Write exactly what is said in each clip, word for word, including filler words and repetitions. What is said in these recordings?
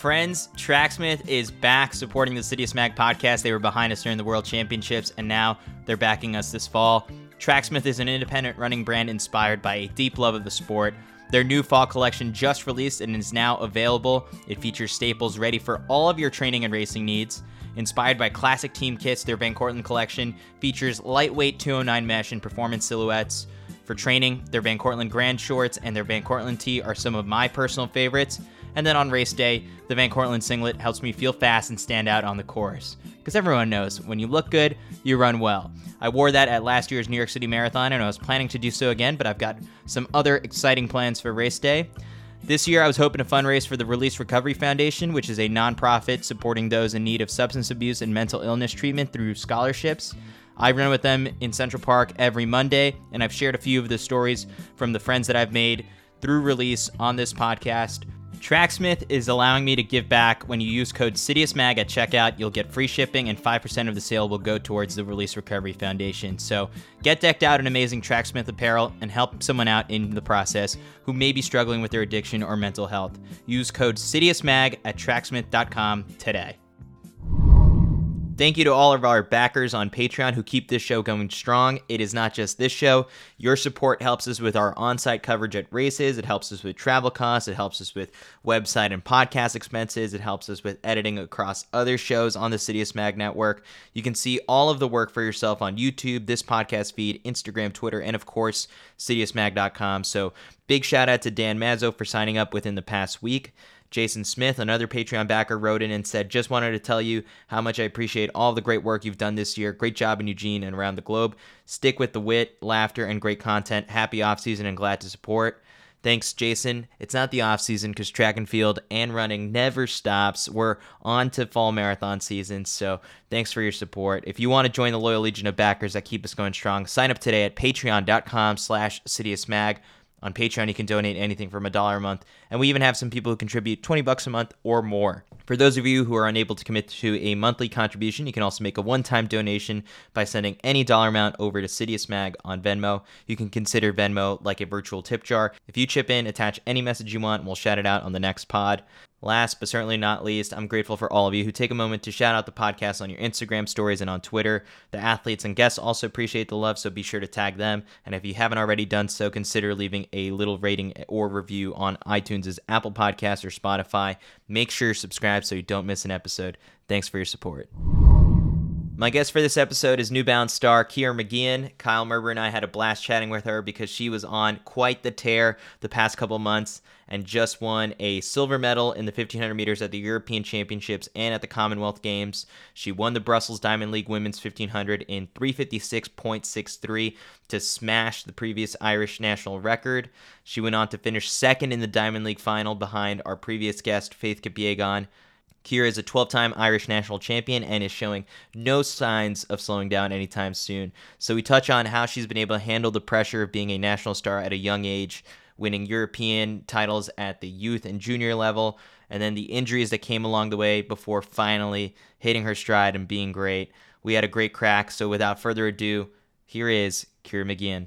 Friends, Tracksmith is back supporting the Citius Mag podcast. They were behind us during the World Championships, and now they're backing us this fall. Tracksmith is an independent running brand inspired by a deep love of the sport. Their new fall collection just released and is now available. It features staples ready for all of your training and racing needs. Inspired by classic team kits, their Van Cortlandt collection features lightweight two oh nine mesh and performance silhouettes. For training, their Van Cortlandt Grand Shorts and their Van Cortlandt Tee are some of my personal favorites. And then on race day, the Van Cortlandt Singlet helps me feel fast and stand out on the course. Because everyone knows, when you look good, you run well. I wore that at last year's New York City Marathon, and I was planning to do so again, but I've got some other exciting plans for race day. This year, I was hoping to fundraise for the Release Recovery Foundation, which is a nonprofit supporting those in need of substance abuse and mental illness treatment through scholarships. I run with them in Central Park every Monday, and I've shared a few of the stories from the friends that I've made through Release on this podcast. Tracksmith is allowing me to give back. When you use code CITIUSMAG at checkout, you'll get free shipping, and five percent of the sale will go towards the Release Recovery Foundation. So get decked out in amazing Tracksmith apparel and help someone out in the process who may be struggling with their addiction or mental health. Use code CITIUSMAG at tracksmith dot com today. Thank you to all of our backers on Patreon who keep this show going strong. It is not just this show. Your support helps us with our on-site coverage at races. It helps us with travel costs. It helps us with website and podcast expenses. It helps us with editing across other shows on the Citius Mag Network. You can see all of the work for yourself on YouTube, this podcast feed, Instagram, Twitter, and of course, Citius Mag dot com. So big shout out to Dan Mazzo for signing up within the past week. Jason Smith, another Patreon backer, wrote in and said, just wanted to tell you how much I appreciate all the great work you've done this year. Great job in Eugene and around the globe. Stick with the wit, laughter, and great content. Happy offseason and glad to support. Thanks, Jason. It's not the offseason because track and field and running never stops. We're on to fall marathon season, so thanks for your support. If you want to join the loyal legion of backers that keep us going strong, sign up today at patreon dot com slash Citius Mag. On Patreon, you can donate anything from a dollar a month, and we even have some people who contribute twenty bucks a month or more. For those of you who are unable to commit to a monthly contribution, you can also make a one-time donation by sending any dollar amount over to Citius Mag on Venmo. You can consider Venmo like a virtual tip jar. If you chip in, attach any message you want, and we'll shout it out on the next pod. Last but certainly not least, I'm grateful for all of you who take a moment to shout out the podcast on your Instagram stories and on Twitter. The athletes and guests also appreciate the love, so be sure to tag them. And if you haven't already done so, consider leaving a little rating or review on iTunes, Apple Podcasts, or Spotify. Make sure you're subscribed so you don't miss an episode. Thanks for your support. My guest for this episode is New Balance star Ciara Mageean. Kyle Merber and I had a blast chatting with her because she was on quite the tear the past couple months and just won a silver medal in the fifteen hundred meters at the European Championships and at the Commonwealth Games. She won the Brussels Diamond League Women's fifteen hundred in three fifty-six point six three to smash the previous Irish national record. She went on to finish second in the Diamond League final behind our previous guest, Faith Kipyegon. Ciara is a twelve-time Irish national champion and is showing no signs of slowing down anytime soon. So we touch on how she's been able to handle the pressure of being a national star at a young age, winning European titles at the youth and junior level, and then the injuries that came along the way before finally hitting her stride and being great. We had a great crack, so without further ado, here is Ciara Mageean.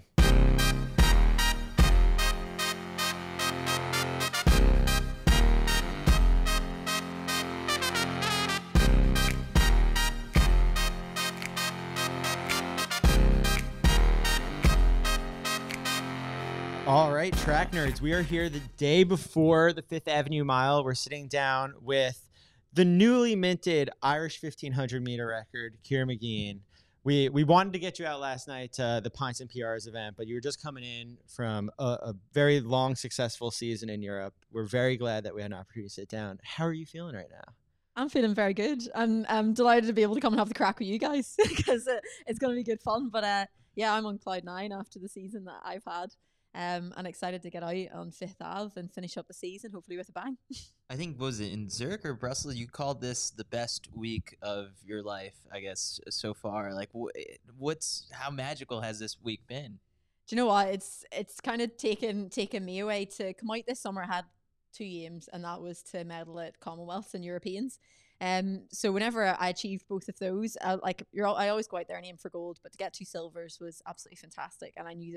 All right, track nerds, we are here the day before the Fifth Avenue Mile. We're sitting down with the newly minted Irish fifteen hundred meter record, Ciara Mageean. We we wanted to get you out last night to the Pints and P Rs event, but you were just coming in from a, a very long, successful season in Europe. We're very glad that we had an opportunity to sit down. How are you feeling right now? I'm feeling very good. I'm I'm delighted to be able to come and have the crack with you guys because uh, it's going to be good fun. But uh, yeah, I'm on cloud nine after the season that I've had. Um, and excited to get out on Fifth Ave and finish up the season, hopefully with a bang. I think, was it in Zurich or Brussels? You called this the best week of your life, I guess, so far. Like, wh- what's how magical has this week been? Do you know what? It's it's kind of taken taken me away to come out this summer. I had two aims, and that was to medal at Commonwealths and Europeans. Um, so whenever I achieved both of those, I, like you're, all, I always go out there and aim for gold, but to get two silvers was absolutely fantastic, and I knew that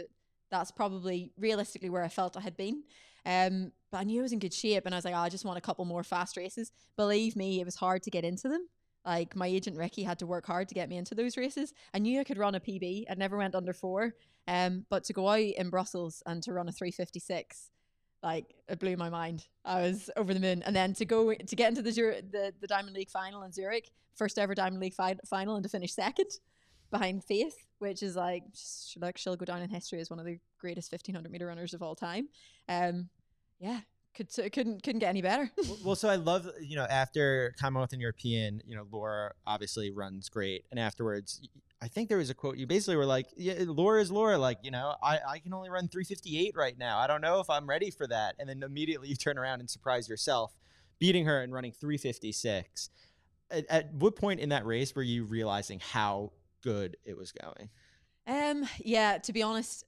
That's probably realistically where I felt I had been. Um, but I knew I was in good shape, and I was like, oh, I just want a couple more fast races. Believe me, it was hard to get into them. Like, my agent Ricky had to work hard to get me into those races. I knew I could run a P B. I never went under four. Um, but to go out in Brussels and to run a three fifty-six, like, it blew my mind. I was over the moon. And then to go to get into the the, the Diamond League final in Zurich, first ever Diamond League fi- final, and to finish second behind Faith, which is like, like she'll go down in history as one of the greatest fifteen hundred meter runners of all time. Um, yeah. Could, couldn't couldn't get any better. Well, so I love, you know, after Commonwealth and European, you know, Laura obviously runs great. And afterwards, I think there was a quote, you basically were like, yeah, Laura is Laura. Like, you know, I, I can only run three fifty-eight right now. I don't know if I'm ready for that. And then immediately you turn around and surprise yourself, beating her and running three fifty-six. At, at what point in that race were you realizing how good it was going? Um, yeah, to be honest,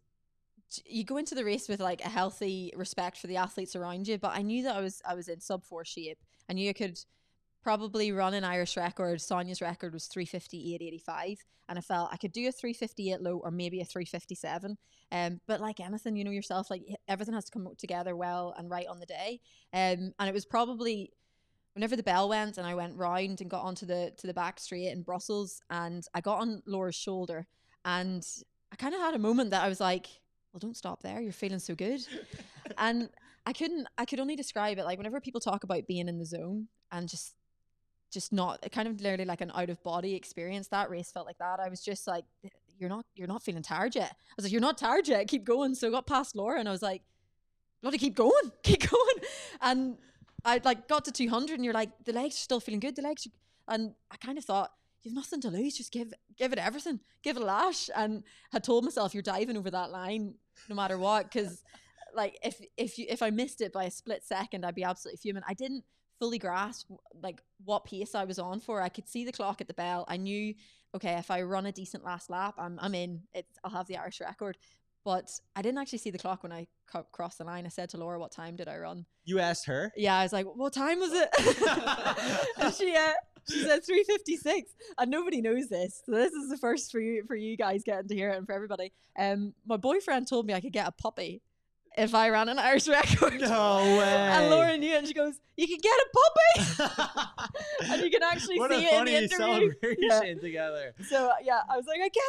you go into the race with like a healthy respect for the athletes around you, but I knew that I was I was in sub four shape. I knew I could probably run an Irish record. Sonia's record was three fifty-eight eighty-five, and I felt I could do a three fifty-eight low or maybe a three fifty-seven. Um, but like anything, you know yourself, like everything has to come together well and right on the day. Um, and it was probably whenever the bell went and I went round and got onto the to the back straight in Brussels, and I got on Laura's shoulder, and I kind of had a moment that I was like, well, don't stop there. You're feeling so good. And I couldn't, I could only describe it. Like whenever people talk about being in the zone and just, just not kind of literally like an out of body experience, that race felt like that. I was just like, you're not, you're not feeling tired yet. I was like, you're not tired yet. Keep going. So I got past Laura and I was like, bloody keep going, keep going. And I like got to two hundred and you're like, the legs are still feeling good. The legs, are, and I kind of thought, you've nothing to lose. Just give give it everything. Give it a lash. And had told myself, you're diving over that line no matter what. Because like if if you if I missed it by a split second, I'd be absolutely fuming. I didn't fully grasp like what pace I was on for. I could see the clock at the bell. I knew, okay, if I run a decent last lap, I'm I'm in. It's I'll have the Irish record. But I didn't actually see the clock when I co- crossed the line. I said to Laura, what time did I run? You asked her? Yeah, I was like, what time was it? And she uh, she said three fifty-six, and nobody knows this. So this is the first for you for you guys getting to hear it, and for everybody. Um, my boyfriend told me I could get a puppy if I ran an Irish record. No way. And Laura knew it, and she goes, you can get a puppy. And you can actually what see a it in funny the interview. celebration Yeah. together. So yeah, I was like, I get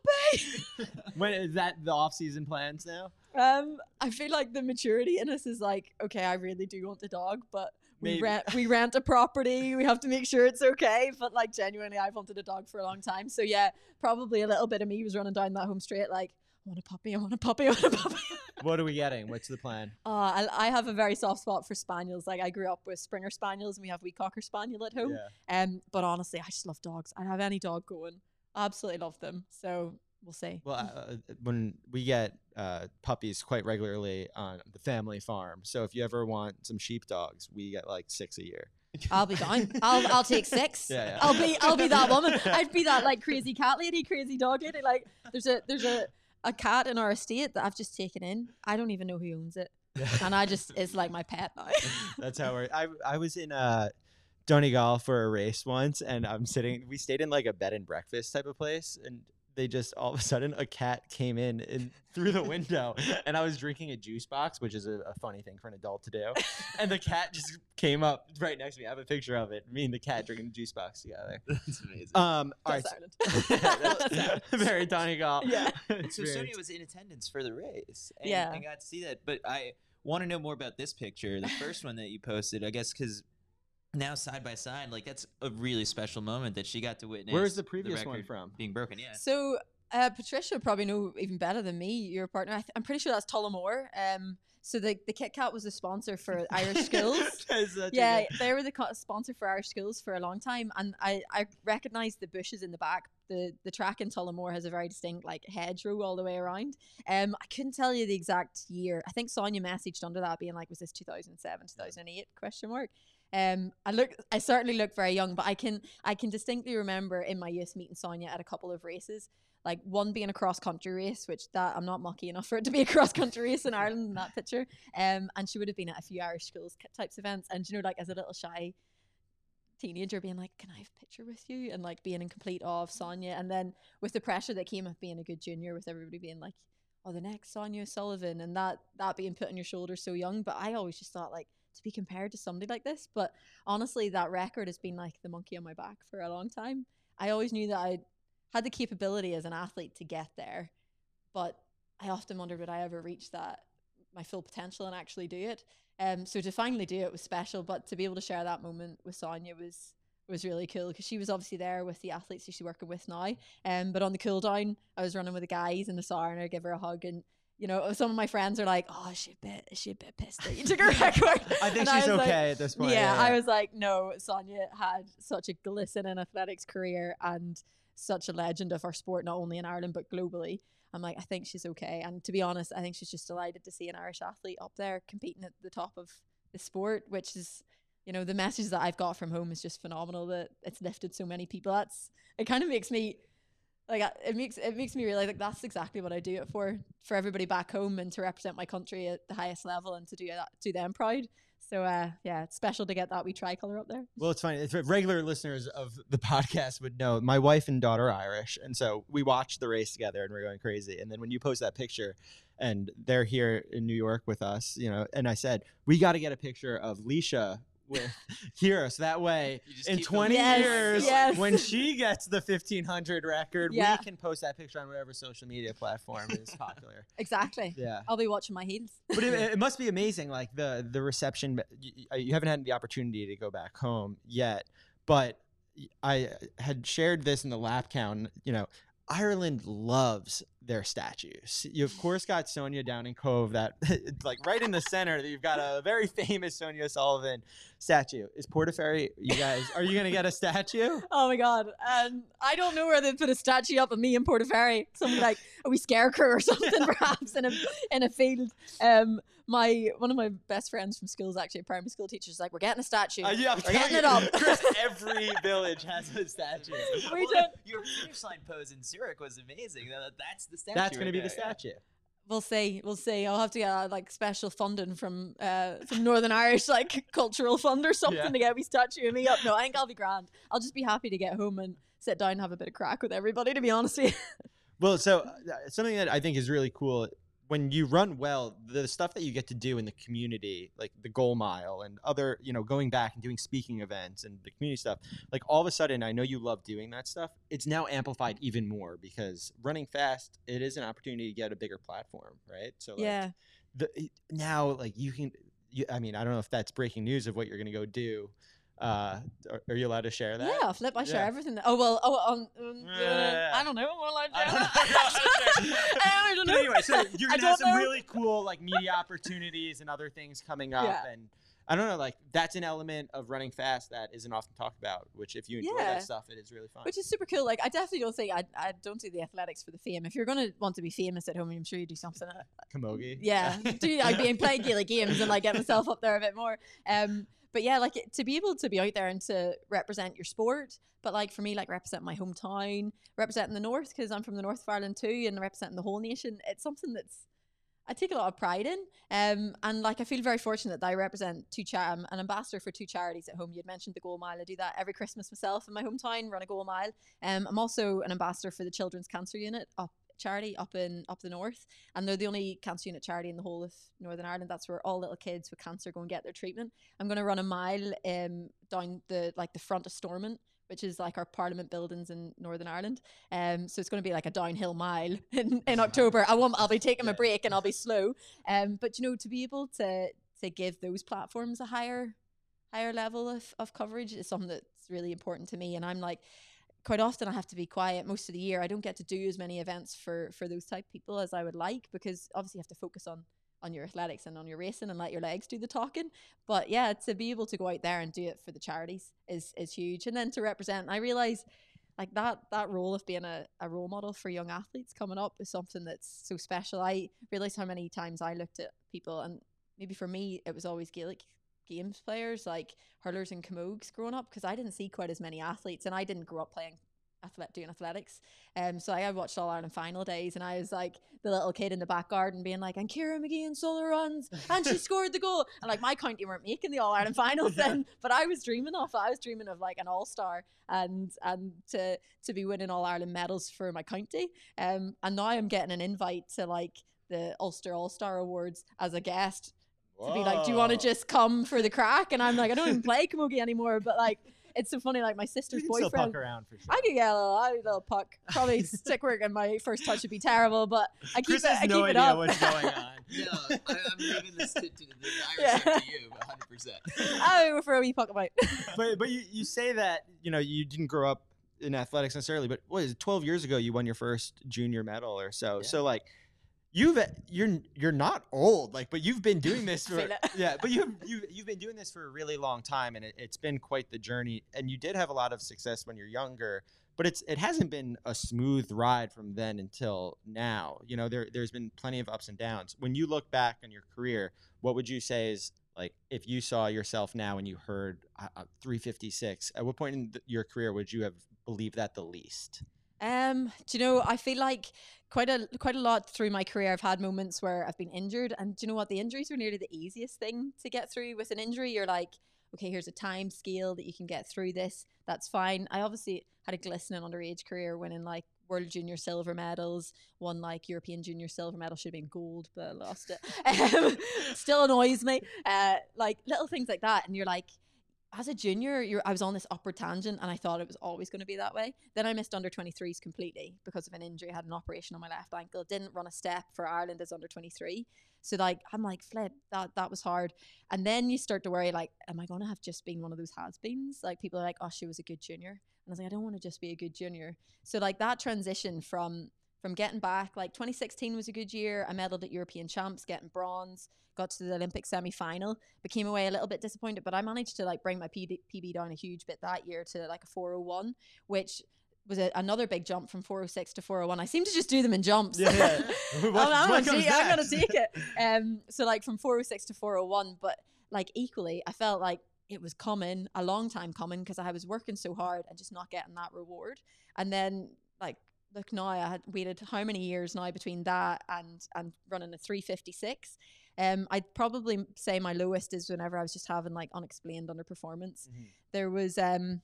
a puppy. When is that the off-season plans now? Um, I feel like the maturity in us is like, okay, I really do want the dog, but we Maybe. rent we rent a property. We have to make sure it's okay. But like genuinely, I've wanted a dog for a long time. So yeah, probably a little bit of me was running down that home straight, like, I want a puppy, I want a puppy, I want a puppy. What are we getting? What's the plan? Uh, I, I have a very soft spot for spaniels. Like I grew up with Springer Spaniels, and we have wee Cocker Spaniel at home. Yeah. Um, but honestly, I just love dogs. I'd have any dog going. I absolutely love them. So we'll see. Well, uh, when we get uh, puppies quite regularly on the family farm, so if you ever want some sheepdogs, we get like six a year. I'll be down. I'll I'll take six. Yeah, yeah. I'll be I'll be that woman. I'd be that like crazy cat lady, crazy dog lady. Like there's a there's a, a cat in our estate that I've just taken in. I don't even know who owns it, and I just it's like my pet now. That's how we're. I I was in uh, Donegal for a race once, and I'm sitting. We stayed in like a bed and breakfast type of place, and they just all of a sudden a cat came in and through the window, and I was drinking a juice box, which is a, a funny thing for an adult to do, and the cat just came up right next to me. I have a picture of it, me and the cat drinking the juice box together. That's amazing. Um, all right, That's so- Ireland. That's very Donegal. Yeah. So experience. Sonia was in attendance for the race. And Yeah. I got to see that. But I want to know more about this picture, the first one that you posted, I guess, because now side by side, like that's a really special moment that she got to witness. Where's the previous one record from? Being broken, yeah. So uh, Patricia probably know even better than me. Your partner, I th- I'm pretty sure that's Tullamore. Um, so the the Kit Kat was the sponsor for Irish Schools. That is such a Yeah, good- they were the co- sponsor for Irish Schools for a long time, and I I recognised the bushes in the back. The the track in Tullamore has a very distinct like hedgerow all the way around. Um, I couldn't tell you the exact year. I think Sonia messaged under that being like, was this two thousand seven, two thousand eight question mark. Um, I look, I certainly look very young, but I can I can distinctly remember in my youth meeting Sonia at a couple of races. Like one being a cross country race, which that I'm not mucky enough for it to be a cross country race in Ireland in that picture. Um, and she would have been at a few Irish schools types events, and you know, like as a little shy teenager, being like, "Can I have a picture with you?" and like being in complete awe of Sonia, and then with the pressure that came of being a good junior, with everybody being like, oh, the next Sonia Sullivan, and that that being put on your shoulders so young. But I always just thought like to be compared to somebody like this. But honestly, that record has been like the monkey on my back for a long time. I always knew that I had the capability as an athlete to get there, but I often wondered would I ever reach that my full potential and actually do it. Um, so to finally do it was special, but to be able to share that moment with Sonia was was really cool because she was obviously there with the athletes she's working with now. Um, but on the cool down, I was running with the guys in the sauna and I give her a hug, and you know, some of my friends are like, "Oh, is she a bit, is she a bit pissed that you took her record?" I think And she's was okay like, at this point. Yeah, Yeah, I was like, no, Sonia had such a glistening athletics career and such a legend of our sport, not only in Ireland but globally. I'm like, I think she's okay. And to be honest, I think she's just delighted to see an Irish athlete up there competing at the top of the sport, which is, you know, the message that I've got from home is just phenomenal, that it's lifted so many people. That's, it kind of makes me, like, it makes it makes me realize like that's exactly what I do it for, for everybody back home and to represent my country at the highest level and to do that, do them proud. So uh, yeah, it's special to get that wee tricolour up there. Well, it's funny. If regular listeners of the podcast would know, my wife and daughter are Irish, and so we watched the race together, and we're going crazy. And then when you post that picture, and they're here in New York with us, you know, and I said we got to get a picture of Leisha with Kira, so that way in twenty Yes, years, yes. when she gets the fifteen hundred record, Yeah. we can post that picture on whatever social media platform is popular. Exactly. Yeah. I'll be watching my heels. But it, it must be amazing, like the the reception. You, you haven't had the opportunity to go back home yet, but I had shared this in the lap count. You know, Ireland loves their statues. You of course got Sonia down in Cove, that like right in the center. You've got a very famous Sonia Sullivan statue. Is Portaferry? You guys, are you gonna get a statue? Oh my god! Um, I don't know where they put a statue up of me in Portaferry. Something like a wee scarecrow or something, perhaps in a in a field. Um, my one of my best friends from school is actually a primary school teacher. She's like, "We're getting a statue. Uh, yeah, I'm We're getting it telling up." you, Chris, every village has a statue. We Well, don't. Your finish line pose in Zurich was amazing. That- That's the statue. That's gonna right be the there, yeah. statue. We'll see. We'll see. I'll have to get uh, like special funding from uh from Northern Irish like cultural fund or something Yeah. to get me statue of me up. No, I think I'll be grand. I'll just be happy to get home and sit down and have a bit of crack with everybody. To be honest with you. Well, so uh, something that I think is really cool when you run well, the stuff that you get to do in the community, like the goal mile and other, you know, going back and doing speaking events and the community stuff, like all of a sudden, I know you love doing that stuff. It's now amplified even more because running fast, it is an opportunity to get a bigger platform, right? So like, Yeah. the, now like you can, you, I mean, I don't know if that's breaking news of what you're going to go do. Uh, are, are you allowed to share that? Yeah, flip. I share Yeah. everything. Oh well. Oh, um, um, Yeah, yeah, yeah. I don't know. Am I allowed to I share don't know. that? I don't But know. anyway, so you're I gonna have don't some know. really cool like media opportunities and other things coming up, Yeah. and I don't know, like that's an element of running fast that isn't often talked about. Which, if you enjoy Yeah. that stuff, it is really fun. Which is super cool. Like, I definitely don't think I, I don't do the athletics for the fame. If you're gonna want to be famous at home, I'm sure you do something. Uh, Camogie. yeah, do like being playing Gaelic games and like get myself up there a bit more. Um, but yeah, like it- to be able to be out there and to represent your sport, but like for me, like representing my hometown, representing the north because I'm from the north of Ireland too, and representing the whole nation. It's something that's I take a lot of pride in. Um, and like I feel very fortunate that I represent two cha- I'm an ambassador for two charities at home. You'd mentioned the Goal Mile. I do that every Christmas myself in my hometown, run a Goal Mile. Um, I'm also an ambassador for the Children's Cancer Unit up charity up in up the north, and they're the only cancer unit charity in the whole of Northern Ireland. That's where all little kids with cancer go and get their treatment. I'm going to run a mile um down the like the front of Stormont, which is like our Parliament buildings in Northern Ireland. Um, so it's going to be like a downhill mile in, in October. I won't. I'll be taking a break and I'll be slow. Um, but you know, to be able to to give those platforms a higher higher level of of coverage is something that's really important to me. And I'm like, quite often I have to be quiet most of the year. I don't get to do as many events for for those type of people as I would like because obviously you have to focus on on your athletics and on your racing and let your legs do the talking. But yeah, to be able to go out there and do it for the charities is is huge. And then to represent, I realize like that that role of being a, a role model for young athletes coming up is something that's so special. I realized how many times I looked at people, and maybe for me it was always Gaelic games players like hurlers and camogues growing up because I didn't see quite as many athletes and I didn't grow up playing athletic doing athletics. Um, so I watched All Ireland final days and I was like the little kid in the back garden being like, and Ciara McGeehan solo runs and she scored the goal. And like my county weren't making the All Ireland finals then, but I was dreaming of it. I was dreaming of like an all-star and and to to be winning All Ireland medals for my county. Um, and now I'm getting an invite to like the Ulster All-Star Awards as a guest to be like, do you want to just come for the crack? And I'm like, I don't even play camogie anymore, but like, it's so funny. Like my sister's You can still boyfriend. puck around for sure. I could get a little, a little puck. Probably stick work, and my first touch would be terrible, but I keep Chris it. has I keep no it idea up. what's going on. No, I, I'm leaving this to, to the Irish Yeah. up to you, one hundred percent. I would for a wee puck about. but but you, you say that, you know, you didn't grow up in athletics necessarily, but what is it, twelve years ago you won your first junior medal or so. Yeah. So like you've you're you're not old, like, but you've been doing this for Feel it. yeah, but you've you've you've been doing this for a really long time, and it, it's been quite the journey. And you did have a lot of success when you're younger, but it's it hasn't been a smooth ride from then until now. You know, there there's been plenty of ups and downs. When you look back on your career, what would you say is like if you saw yourself now and you heard uh, three fifty-six, at what point in th- your career would you have believed that the least? Um, do you know, I feel like quite a quite a lot through my career I've had moments where I've been injured, and do you know what, the injuries are nearly the easiest thing to get through. With an injury, you're like, okay, here's a time scale that you can get through this. That's fine. I obviously had a glistening underage career, winning like World Junior silver medals, won like European Junior silver medal, should have been gold, but I lost it. Um, still annoys me. Uh, like little things like that, and you're like, as a junior, you're, I was on this upward tangent, and I thought it was always going to be that way. Then I missed under twenty-threes completely because of an injury. I had an operation on my left ankle. Didn't run a step for Ireland as under twenty-three. So like, I'm like, flip, that that was hard. And then you start to worry, like, am I going to have just been one of those has-beens? Like people are like, oh, she was a good junior. And I was like, I don't want to just be a good junior. So like that transition from from getting back, like twenty sixteen was a good year. I medaled at European Champs, getting bronze. Got to the Olympic semi-final, but came away a little bit disappointed, but I managed to like bring my P B down a huge bit that year to like a four oh one, which was a, another big jump from four oh six to four oh one. I seem to just do them in jumps. Yeah, yeah. I'm, What- I'm, what gonna comes take, I'm gonna next? take it. Um, so like from four oh six to four oh one, but like equally, I felt like it was coming, a long time coming, because I was working so hard and just not getting that reward. And then like, look now, I had waited how many years now between that and and running a three fifty-six. Um, I'd probably say my lowest is whenever I was just having like unexplained underperformance. Mhm. There was um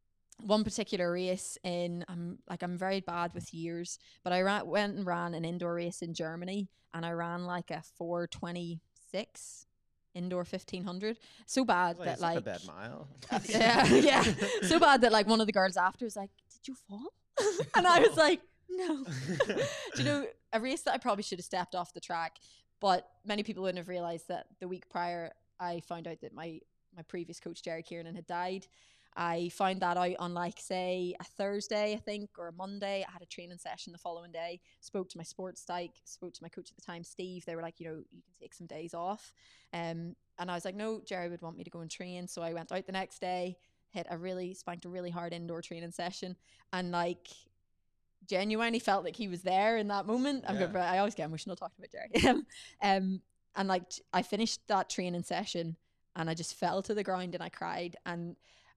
one particular race in I'm like I'm very bad with years, but I ran, went and ran an indoor race in Germany, and I ran like a four twenty-six indoor fifteen hundred. So bad Like, that it's not like a bad mile. yeah, yeah. So bad that like one of the girls after was like, "Did you fall?" And I was like, "No." Do you know, a race that I probably should have stepped off the track, but many people wouldn't have realized that the week prior, I found out that my my previous coach Jerry Kiernan had died. I found that out on like say a Thursday, I think, or a Monday. I had a training session the following day. Spoke to my sports psych, spoke to my coach at the time, Steve. They were like, you know, you can take some days off. Um, and I was like, no, Jerry would want me to go and train. So I went out the next day, hit a really spanked a really hard indoor training session, and like genuinely felt like he was there in that moment. I'm Yeah. good, I always get emotional talking about Jerry. um, and like t- I finished that training session, and I just fell to the ground and I cried. And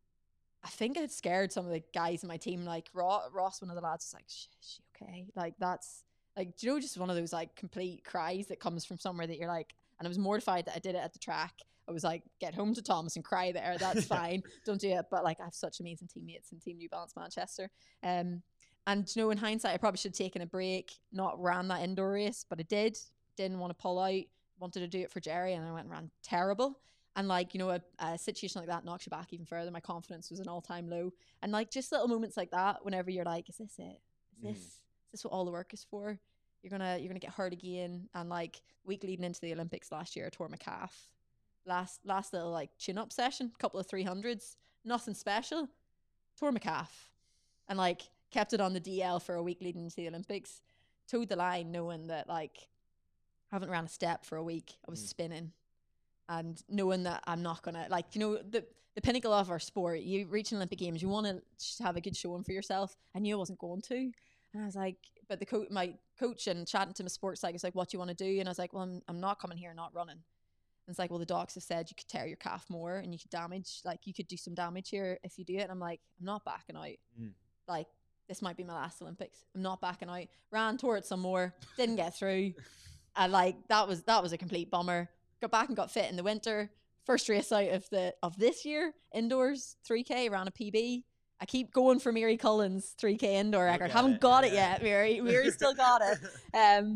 I think it scared some of the guys in my team. Like Ross, Ross one of the lads, was like, "Sh- is she okay?" Like that's like, do you know, just one of those like complete cries that comes from somewhere that you're like. And I was mortified that I did it at the track. I was like, get home to Thomas and cry there. That's fine. Don't do it. But like, I have such amazing teammates in Team New Balance Manchester. Um, and you know, in hindsight, I probably should have taken a break, not ran that indoor race, but I did. Didn't want to pull out. Wanted to do it for Jerry, and I went and ran terrible. And like, you know, a, a situation like that knocks you back even further. My confidence was an all-time low. And like, just little moments like that, whenever you're like, is this it? Is this, Mhm. is this what all the work is for? You're gonna, you're gonna get hurt again. And like, week leading into the Olympics last year, I tore my calf. Last, last little like chin-up session, couple of three hundreds, nothing special. Tore my calf, and like kept it on the D L for a week leading into the Olympics. Towed the line, knowing that like, I haven't ran a step for a week. I was Mm. spinning. And knowing that I'm not gonna, like, you know, the the pinnacle of our sport, you reach an Olympic Games, you want to have a good showing for yourself. I knew I wasn't going to, and I was like, but the coach, my coach, and chatting to my sports psych, was like, "What do you want to do?" And I was like, "Well, I'm I'm not coming here, not running." And it's like, "Well, the docs have said you could tear your calf more, and you could damage, like, you could do some damage here if you do it." And I'm like, "I'm not backing out. Mm. Like, this might be my last Olympics. I'm not backing out." Ran, tore it some more, didn't get through, and like that was that was a complete bummer. Got back and got fit in the winter. First race out of the of this year, indoors, three K, ran a P B. I keep going for Mary Cullen's three K indoor record. at Haven't it, got it yeah. yet, Mary. Mary still got it. Um,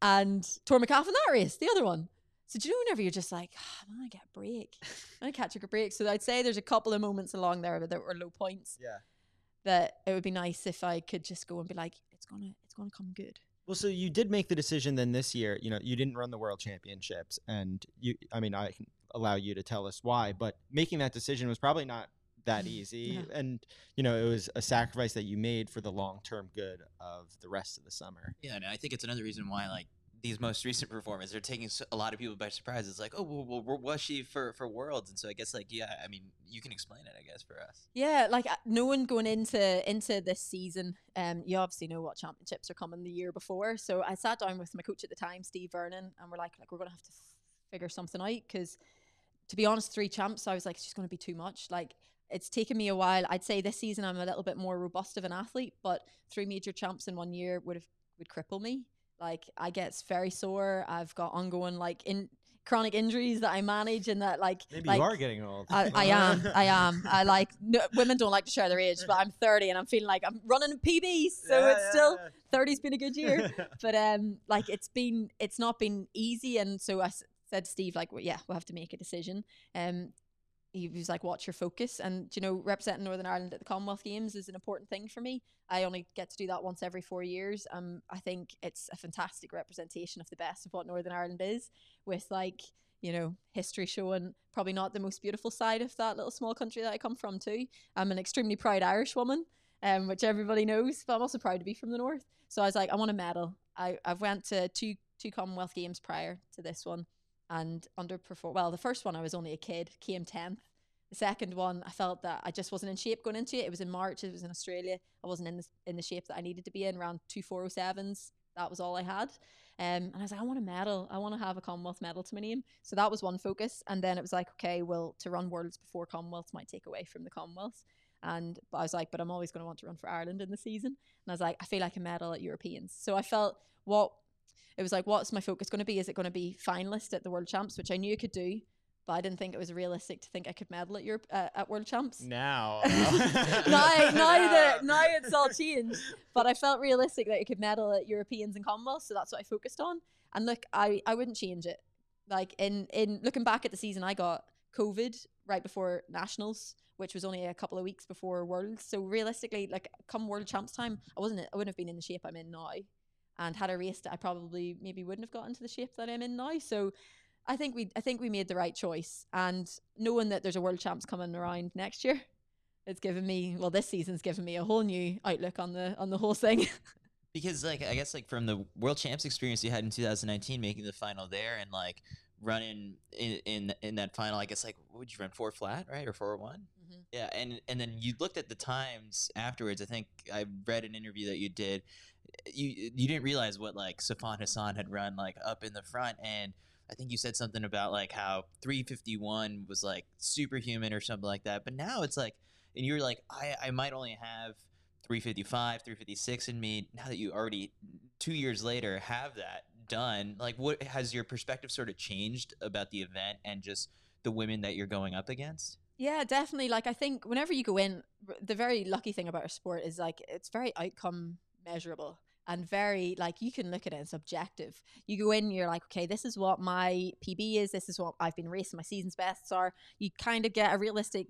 and tore my calf in that race, the other one. So do you know whenever you're just like, oh, I'm gonna get a break, I'm gonna catch a break. So I'd say there's a couple of moments along there that were low points. Yeah. That it would be nice if I could just go and be like, it's gonna, it's gonna come good. Well, so you did make the decision then this year. You know, you didn't run the World Championships, and you. I mean, I can allow you to tell us why, but making that decision was probably not that easy, Yeah. and you know, it was a sacrifice that you made for the long-term good of the rest of the summer. Yeah, and I think it's another reason why like these most recent performances are taking s- a lot of people by surprise. It's like, oh, well, well, where was she for for Worlds? And so I guess like, yeah, I mean, you can explain it, I guess, for us. Yeah, like uh, no one going into into this season. Um, you obviously know what championships are coming the year before. So I sat down with my coach at the time, Steve Vernon, and we're like, like we're gonna have to f- figure something out because, to be honest, three champs, I was like, it's just gonna be too much. Like it's taken me a while. I'd say this season I'm a little bit more robust of an athlete, but three major champs in one year would have would cripple me. Like I get very sore. I've got ongoing like in chronic injuries that I manage, and that like Maybe like, you are getting old. I, I am. I am. I like no, women don't like to share their age, but I'm thirty and I'm feeling like I'm running P Bs, so Yeah, it's yeah, still yeah. thirty's been a good year. But um, like it's been, it's not been easy, and so I s- said to Steve, like, well, yeah, we'll have to make a decision. Um, he was like, "What's your focus?" And you know, representing Northern Ireland at the Commonwealth Games is an important thing for me. I only get to do that once every four years. Um, I think it's a fantastic representation of the best of what Northern Ireland is, with like, you know, history showing probably not the most beautiful side of that little small country that I come from too. I'm an extremely proud Irish woman, um, which everybody knows, but I'm also proud to be from the north. So I was like, I want a medal. I I've went to two two Commonwealth Games prior to this one, and underperformed. Well, the first one I was only a kid, came tenth. The second one, I felt that I just wasn't in shape going into it. It was in March. It was in Australia. I wasn't in the, in the shape that I needed to be in, around two four oh sevens. That was all I had. Um, and I was like, I want a medal. I want to have a Commonwealth medal to my name. So that was one focus. And then it was like, okay, well, to run Worlds before Commonwealth might take away from the Commonwealth. And but I was like, but I'm always going to want to run for Ireland in the season. And I was like, I feel like a medal at Europeans. So I felt what it was like, what's my focus going to be? Is it going to be finalist at the World Champs, which I knew I could do, but I didn't think it was realistic to think I could medal at Europe uh, at World Champs. Now, now, now that now it's all changed, but I felt realistic that I could medal at Europeans and Commonwealth, so that's what I focused on. And look, I, I wouldn't change it. Like in in looking back at the season, I got COVID right before Nationals, which was only a couple of weeks before Worlds. So realistically, like come World Champs time, I wasn't I wouldn't have been in the shape I'm in now, and had I raced it, I probably maybe wouldn't have gotten to the shape that I'm in now. So I think we I think we made the right choice, and knowing that there's a World Champs coming around next year, it's given me well this season's given me a whole new outlook on the on the whole thing. Because like I guess like from the World Champs experience you had in two thousand nineteen, making the final there and like running in in, in that final, I guess like what would you run four flat, right, or four one? Mhm. Yeah, and and then you looked at the times afterwards. I think I read an interview that you did. You you didn't realize what like Safan Hassan had run like up in the front, and I think you said something about like how three fifty-one was like superhuman or something like that. But now it's like, and you're like, I, I might only have three fifty-five, three fifty-six in me. Now that you already two years later have that done, like what has your perspective sort of changed about the event and just the women that you're going up against? Yeah, definitely. Like I think whenever you go in, r- the very lucky thing about our sport is like it's very outcome measurable and very like you can look at it as objective. You go in, you're like, okay, this is what my P B is. This is what I've been racing. My season's bests are. You kind of get a realistic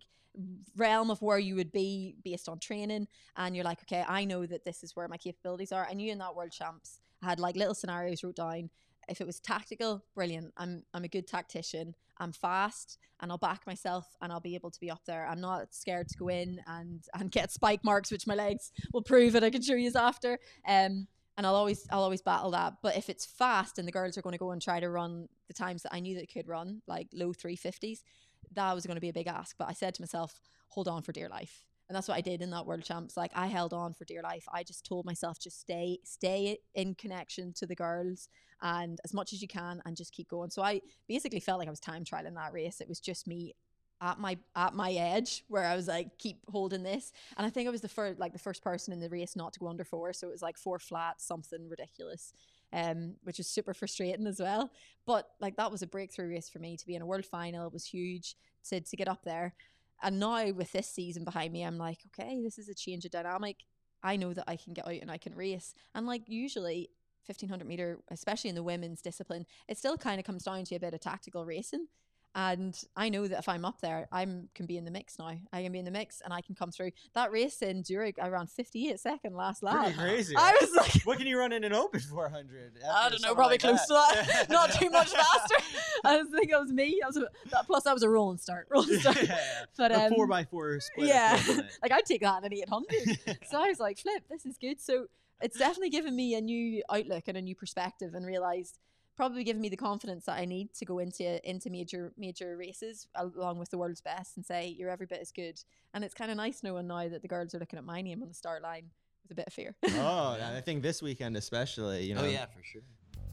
realm of where you would be based on training, and you're like, okay, I know that this is where my capabilities are. I knew in that World Champs, I had like little scenarios wrote down. If it was tactical, brilliant. I'm I'm a good tactician. I'm fast and I'll back myself and I'll be able to be up there. I'm not scared to go in and and get spike marks, which my legs will prove it. I can show you after. Um, and I'll always I'll always battle that. But if it's fast and the girls are going to go and try to run the times that I knew they could run, like low three fifties, that was going to be a big ask. But I said to myself, hold on for dear life. And that's what I did in that World Champs. Like I held on for dear life. I just told myself, just stay, stay in connection to the girls and as much as you can and just keep going. So I basically felt like I was time trialing that race. It was just me at my at my edge where I was like, keep holding this. And I think I was the first like the first person in the race not to go under four. So it was like four flat, something ridiculous. Um, which was super frustrating as well. But like that was a breakthrough race for me to be in a world final. It was huge to to get up there. And now with this season behind me, I'm like, okay, this is a change of dynamic. I know that I can get out and I can race. And like usually fifteen hundred meter, especially in the women's discipline, it still kind of comes down to a bit of tactical racing. And I know that if I'm up there, I can be in the mix now. I can be in the mix and I can come through. That race in Zurich, I ran fifty-eight second last lap. Pretty crazy. I right? was like, what can you run in an open four hundred? I don't know, probably like close that? to that. Not too much faster. I was thinking it was me. I was a, that, plus that was a rolling start. Rolling start. Yeah, But a um, four by four split. yeah, equivalent. like I'd take that in an eight hundred. So I was like, flip, this is good. So it's definitely given me a new outlook and a new perspective, and realized probably given me the confidence that I need to go into into major major races along with the world's best and say you're every bit as good. And it's kind of nice knowing now that the girls are looking at my name on the start line with a bit of fear. Oh, and I think this weekend especially, you know. Oh yeah, for sure.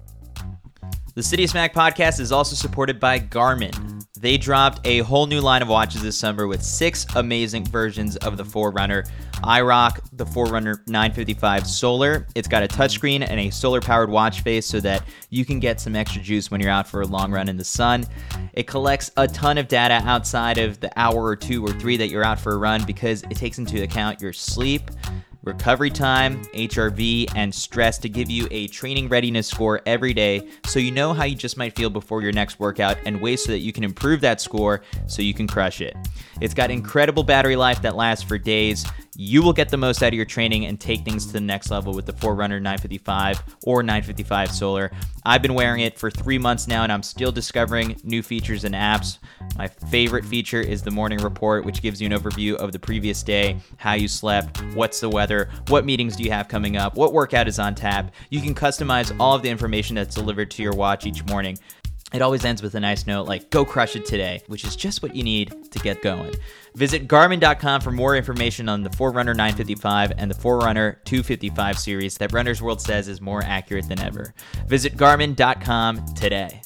The City of Smack podcast is also supported by Garmin. They dropped a whole new line of watches this summer with six amazing versions of the Forerunner. I rock the Forerunner nine fifty-five Solar. It's got a touchscreen and a solar-powered watch face so that you can get some extra juice when you're out for a long run in the sun. It collects a ton of data outside of the hour or two or three that you're out for a run because it takes into account your sleep, recovery time, H R V, and stress to give you a training readiness score every day so you know how you just might feel before your next workout and ways so that you can improve that score so you can crush it. It's got incredible battery life that lasts for days. You will get the most out of your training and take things to the next level with the Forerunner nine fifty-five or nine fifty-five Solar. I've been wearing it for three months now and I'm still discovering new features and apps. My favorite feature is the morning report, which gives you an overview of the previous day, how you slept, what's the weather, what meetings do you have coming up, what workout is on tap. You can customize all of the information that's delivered to your watch each morning. It always ends with a nice note like, go crush it today, which is just what you need to get going. Visit Garmin dot com for more information on the Forerunner nine fifty-five and the Forerunner two fifty-five series that Runner's World says is more accurate than ever. Visit Garmin dot com today.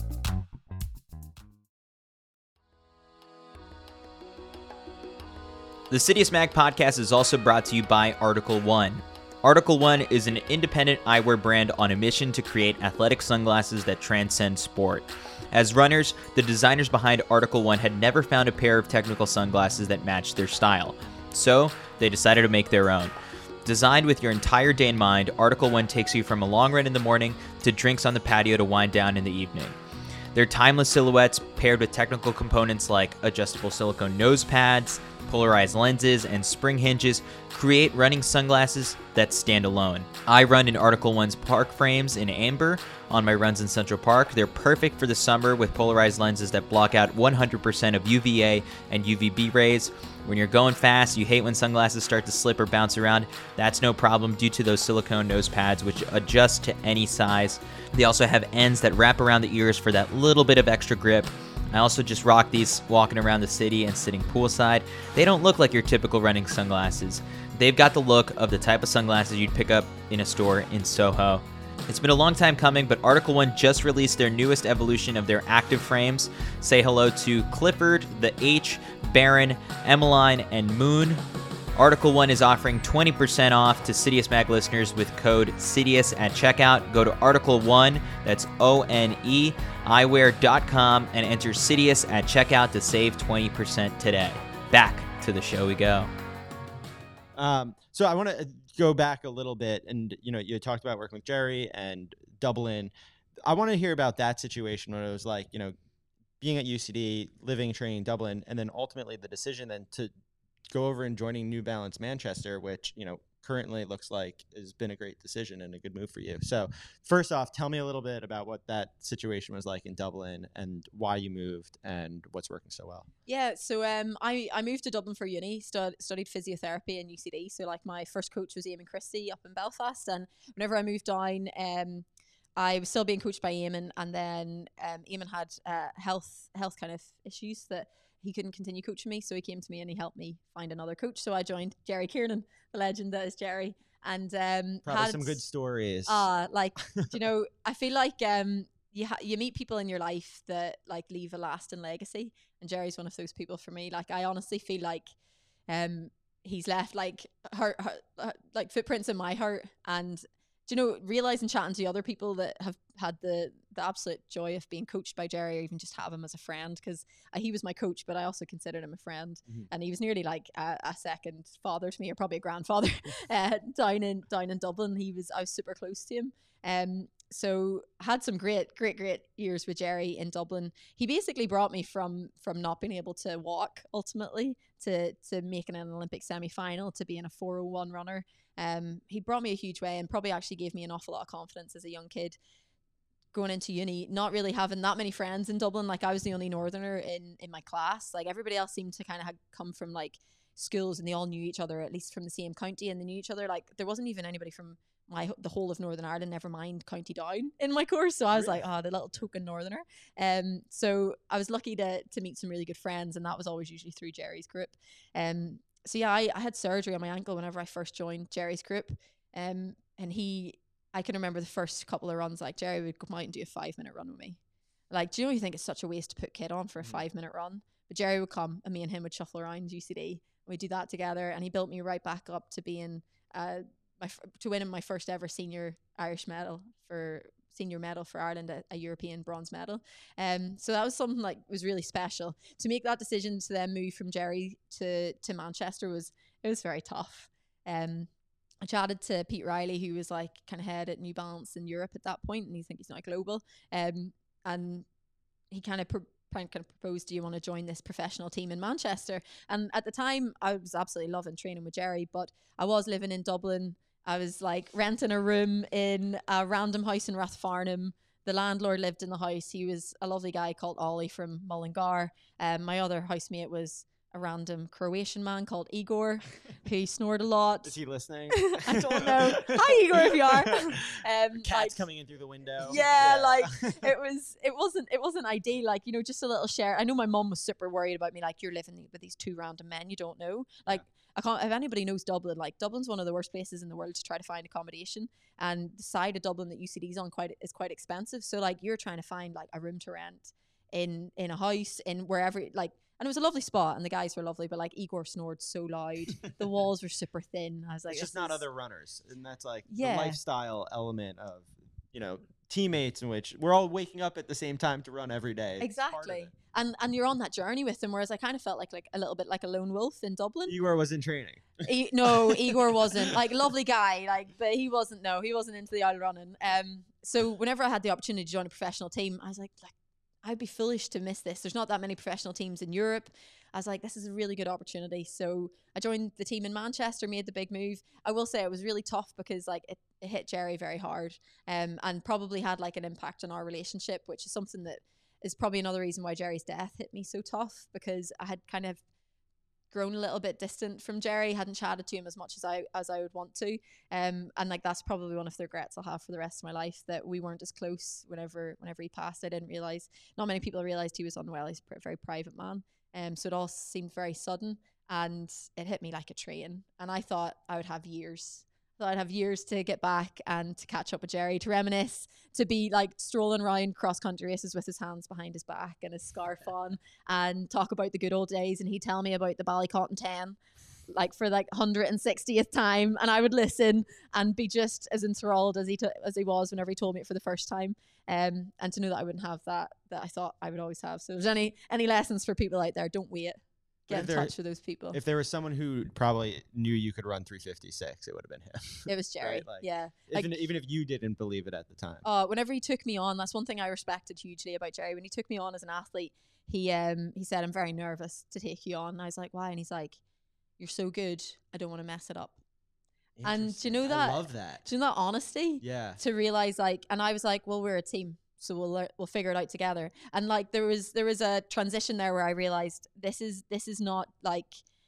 The City of Smack podcast is also brought to you by Article One. Article One is an independent eyewear brand on a mission to create athletic sunglasses that transcend sport. As runners, the designers behind Article One had never found a pair of technical sunglasses that matched their style. So, they decided to make their own. Designed with your entire day in mind, Article One takes you from a long run in the morning to drinks on the patio to wind down in the evening. Their timeless silhouettes, paired with technical components like adjustable silicone nose pads, polarized lenses, and spring hinges, create running sunglasses that stand alone. I run in Article One's park frames in amber on my runs in Central Park. They're perfect for the summer with polarized lenses that block out one hundred percent of U V A and U V B rays. When you're going fast, you hate when sunglasses start to slip or bounce around. That's no problem due to those silicone nose pads, which adjust to any size. They also have ends that wrap around the ears for that little bit of extra grip. I also just rock these walking around the city and sitting poolside. They don't look like your typical running sunglasses. They've got the look of the type of sunglasses you'd pick up in a store in Soho. It's been a long time coming, but Article One just released their newest evolution of their active frames. Say hello to Clifford, the H, Baron, Emmeline, and Moon. Article One is offering twenty percent off to Citius Mag listeners with code Citius at checkout. Go to Article One, that's O N E, eyewear dot com, and enter Citius at checkout to save twenty percent today. Back to the show we go. Um, so I want to go back a little bit, and you know, you talked about working with Jerry and Dublin. I want to hear about that situation when it was like, you know, being at U C D, living, training in Dublin, and then ultimately the decision then to go over and joining New Balance Manchester, which, you know, currently looks like has been a great decision and a good move for you. So first off, tell me a little bit about what that situation was like in Dublin and why you moved and what's working so well. Yeah, so um, I, I moved to Dublin for uni, stud, studied physiotherapy in U C D. So like my first coach was Eamon Christie up in Belfast. And whenever I moved down, um, I was still being coached by Eamon. And then um, Eamon had uh, health health kind of issues that he couldn't continue coaching me, so he came to me and he helped me find another coach. So I joined Jerry Kiernan, the legend that is Jerry, and um, Probably had some good stories. Uh, like you know, I feel like um, you ha- you meet people in your life that like leave a lasting legacy, and Jerry's one of those people for me. Like I honestly feel like um, he's left like heart, heart, heart, like footprints in my heart, and you know, realizing chatting to other people that have had the the absolute joy of being coached by Jerry, or even just have him as a friend, because uh, he was my coach, but I also considered him a friend, Mhm. and he was nearly like a, a second father to me, or probably a grandfather. uh, down in down in Dublin, he was I was super close to him. Um, so had some great, great, great years with Jerry in Dublin. He basically brought me from from not being able to walk ultimately to to making an Olympic semi-final, to being a four oh one runner. Um, he brought me a huge way, and probably actually gave me an awful lot of confidence as a young kid going into uni, not really having that many friends in Dublin. Like, I was the only northerner in in my class. Like, everybody else seemed to kind of have come from like schools, and they all knew each other, at least from the same county, and they knew each other. Like, there wasn't even anybody from my the whole of Northern Ireland, never mind County Down, in my course. So I was Really? like, oh, the little token northerner. Um, so I was lucky to to meet some really good friends, and that was always usually through Jerry's group. Um, so yeah, I, I had surgery on my ankle whenever I first joined Jerry's group. Um, and he, I can remember the first couple of runs, like Jerry would come out and do a five minute run with me. Like, do you know, you think it's such a waste to put kid on for a Mhm. five minute run? But Jerry would come, and me and him would shuffle around U C D. We'd do that together, and he built me right back up to being, uh, my f- to winning my first ever senior Irish medal for senior medal for Ireland, a, a European bronze medal. Um, so that was something like was really special. To make that decision to then move from Jerry to to Manchester was it was very tough. Um, I chatted to Pete Riley, who was like kind of head at New Balance in Europe at that point, and he's think he's now global. Um, and he kind of pro- kind of proposed, do you want to join this professional team in Manchester? And at the time, I was absolutely loving training with Jerry, but I was living in Dublin. I was like renting a room in a random house in Rathfarnham. The landlord lived in the house. He was a lovely guy called Ollie from Mullingar. Um, my other housemate was a random Croatian man called Igor, who snored a lot. Is he listening? I don't know. Hi, Igor, if you are. Um, Cats like, coming in through the window. yeah, like it was it wasn't it wasn't ideal, like, you know, just a little share. I know my mum was super worried about me, like, you're living with these two random men you don't know. Like, I can't, if anybody knows Dublin, like, Dublin's one of the worst places in the world to try to find accommodation, and the side of Dublin that U C D's on quite is quite expensive. So like, you're trying to find like a room to rent in in a house in wherever, like, and it was a lovely spot, and the guys were lovely, but like, Igor snored so loud, the walls were super thin. I was like, It's just this not is- other runners, and that's like Yeah. the lifestyle element of, you know, teammates, in which we're all waking up at the same time to run every day. It's part of Exactly. it. And and you're on that journey with them, whereas I kind of felt like like a little bit like a lone wolf in Dublin. Igor was in training. E- no, Igor wasn't. Like, lovely guy, like, but he wasn't. No, he wasn't into the oil running. Um, so whenever I had the opportunity to join a professional team, I was like, like, I'd be foolish to miss this. There's not that many professional teams in Europe. I was like, this is a really good opportunity. So I joined the team in Manchester, made the big move. I will say it was really tough because like it, it hit Jerry very hard, um, and probably had like an impact on our relationship, which is something that is probably another reason why Jerry's death hit me so tough, because I had kind of grown a little bit distant from Jerry, hadn't chatted to him as much as I as I would want to, um, and like, that's probably one of the regrets I'll have for the rest of my life, that we weren't as close whenever whenever he passed. I didn't realize, not many people realized he was unwell. He's a very private man, um, so it all seemed very sudden, and it hit me like a train. And I thought I would have years. I thought I'd have years to get back and to catch up with Jerry, to reminisce, to be like strolling around cross country races with his hands behind his back and his scarf on, and talk about the good old days. And he'd tell me about the Ballycotton ten, like for like one hundred sixtieth time, and I would listen and be just as enthralled as he t- as he was whenever he told me it for the first time. Um, and to know that I wouldn't have that, that I thought I would always have. So if there's any any lessons for people out there, don't wait. But Get if in there- touch with those people. If there was someone who probably knew you could run three fifty-six, it would have been him. It was Jerry. Right, like, Yeah. Like, even, even if you didn't believe it at the time. uh, whenever he took me on, that's one thing I respected hugely about Jerry. When he took me on as an athlete, he um he said, I'm very nervous to take you on. And I was like, why? And he's like, you're so good, I don't want to mess it up. And do you know Interesting. that- I love that. Do you know that honesty? Yeah. To realize, like, and I was like, well, we're a team, so we'll lear- we'll figure it out together. And like, there was there was a transition there where I realized this is this is not like,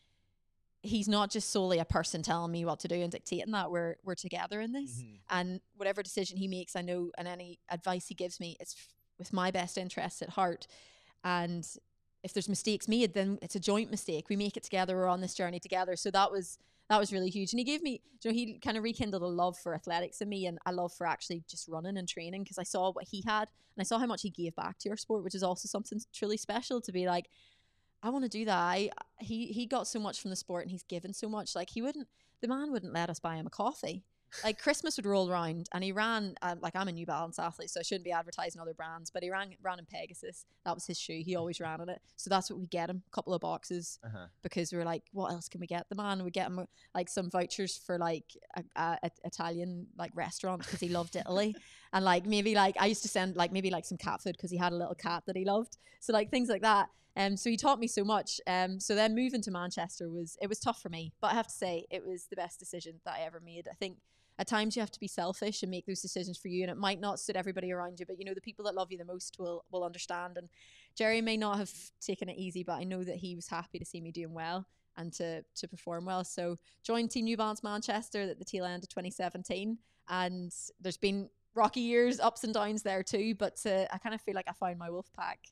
he's not just solely a person telling me what to do and dictating that. We're we're together in this. Mhm. And whatever decision he makes, I know, and any advice he gives me, it's f- with my best interests at heart. And if there's mistakes made, then it's a joint mistake. We make it together. We're on this journey together. So that was that was really huge. And he gave me, you know, he kind of rekindled a love for athletics in me, and a love for actually just running and training, because I saw what he had, and I saw how much he gave back to your sport, which is also something truly special, to be like, I want to do that. I, he he got so much from the sport, and he's given so much. Like, he wouldn't, the man wouldn't let us buy him a coffee. like Christmas would roll around and he ran, uh, like I'm a New Balance athlete, so I shouldn't be advertising other brands, but he ran ran in Pegasus. That was his shoe. He always ran in it. So that's what we get him, a couple of boxes, Uh-huh. because we were like, what else can we get the man? We get him like some vouchers for like a, a, a Italian like restaurant because he loved Italy. And like maybe like I used to send like maybe like some cat food because he had a little cat that he loved. So like things like that. Um, so he taught me so much. Um, so then moving to Manchester was, it was tough for me, but I have to say it was the best decision that I ever made. I think at times you have to be selfish and make those decisions for you, and it might not suit everybody around you, but you know, the people that love you the most will, will understand. And Jerry may not have taken it easy, but I know that he was happy to see me doing well and to, to perform well. So joined Team New Balance Manchester at the tail end of twenty seventeen. And there's been rocky years, ups and downs there too, but uh, I kind of feel like I found my wolf pack.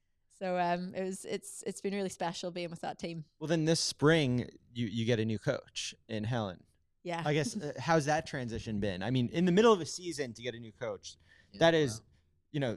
So um, it was it's it's been really special being with that team. Well, then this spring you you get a new coach in Helen. Yeah. I guess uh, how's that transition been? I mean, in the middle of a season to get a new coach, Yeah, that is, wow. you know,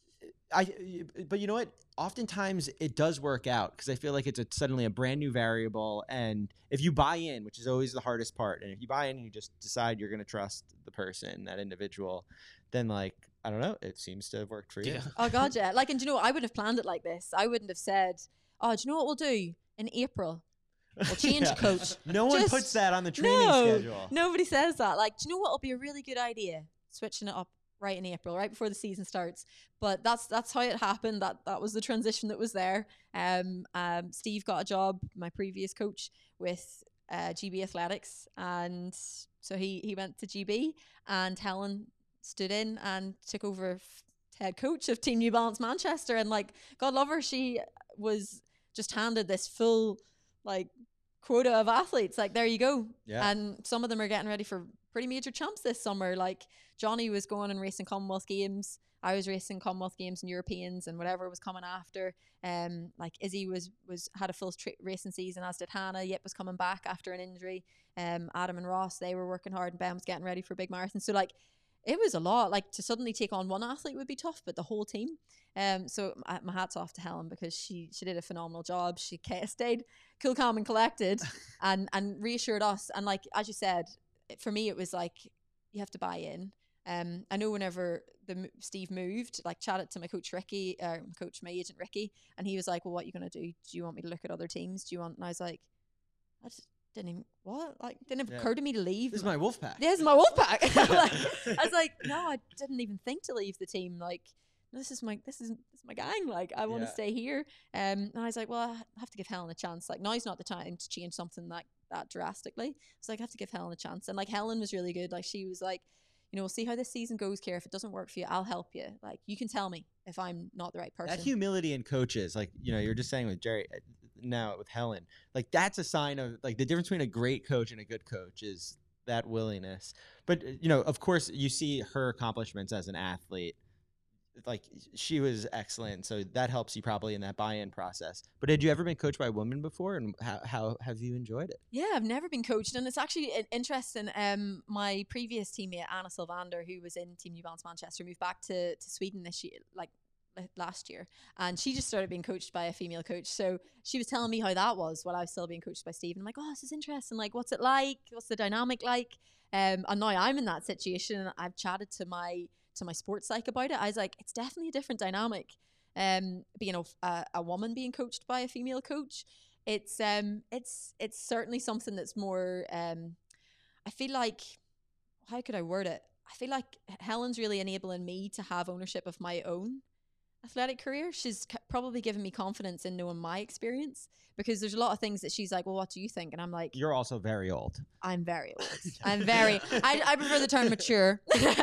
I. But you know what? Oftentimes it does work out because I feel like it's a, suddenly a brand new variable, and if you buy in, which is always the hardest part, and if you buy in and you just decide you're going to trust the person, that individual, then like I don't know, it seems to have worked for you. Yeah. Oh God, yeah. Like, and do you know what? I wouldn't have planned it like this. I wouldn't have said, "Oh, do you know what we'll do in April? We'll change Yeah. coach." No one Just- puts that on the training no, schedule. Nobody says that. Like, do you know what will be a really good idea? Switching it up right in April, right before the season starts. But that's that's how it happened. That that was the transition that was there. Um, um, Steve got a job, my previous coach, with uh, G B Athletics, and so he he went to G B, and Helen stood in and took over f- head coach of Team New Balance Manchester. And like, God love her, she was just handed this full like quota of athletes. Like, there you go. Yeah. And some of them are getting ready for pretty major champs this summer. Like Johnny was going and racing Commonwealth Games. I was racing Commonwealth Games and Europeans and whatever was coming after. Um, like Izzy was was had a full tra- racing season, as did Hannah. Yip was coming back after an injury. Um, Adam and Ross, they were working hard, and Ben was getting ready for big marathons. So like, it was a lot. Like, to suddenly take on one athlete would be tough, but the whole team. Um, so my, my hat's off to Helen, because she she did a phenomenal job. She ca- stayed cool, calm, and collected, and and reassured us. And like as you said, it- for me it was like you have to buy in. Um, I know whenever the m- Steve moved, like chatted to my coach Ricky, uh, my coach, my agent Ricky, and he was like, "Well, what are you gonna do? Do you want me to look at other teams? Do you want?" And I was like, "I just didn't even what like didn't even Yeah. occur to me to leave." This is my wolf pack. There's my wolf pack. Like, I was like, no, I didn't even think to leave the team. Like, this is my this is this is my gang. Like, I want to Yeah. stay here. Um, and I was like, well, I have to give Helen a chance. Like, now's not the time to change something that that drastically. So like, I have to give Helen a chance. And like, Helen was really good. Like, she was like, you know, we'll see how this season goes, Kira. If it doesn't work for you, I'll help you. Like, you can tell me if I'm not the right person. That humility in coaches, like, you know, you're just saying with Jerry, uh, now with Helen, like, that's a sign of, like, the difference between a great coach and a good coach is that willingness. But, uh, you know, of course, you see her accomplishments as an athlete. Like, she was excellent. So that helps you probably in that buy-in process. But had you ever been coached by a woman before? And how, how have you enjoyed it? Yeah, I've never been coached, and it's actually in- interesting. Um, my previous teammate Anna Sylvander, who was in Team New Balance Manchester, moved back to to Sweden this year, like li- last year, and she just started being coached by a female coach. So she was telling me how that was while I was still being coached by Steve. And I'm like, oh, this is interesting. Like, what's it like? What's the dynamic like? Um, and now I'm in that situation, and I've chatted to my to my sports psych about it. I was like, it's definitely a different dynamic. Um, being a, a, a woman being coached by a female coach. It's um it's it's certainly something that's more um I feel like, how could I word it? I feel like Helen's really enabling me to have ownership of my own athletic career. She's c- probably given me confidence in knowing my experience, because there's a lot of things that she's like, well, what do you think? And I'm like, You're also very old. I'm very old. I'm very I, I prefer the term mature.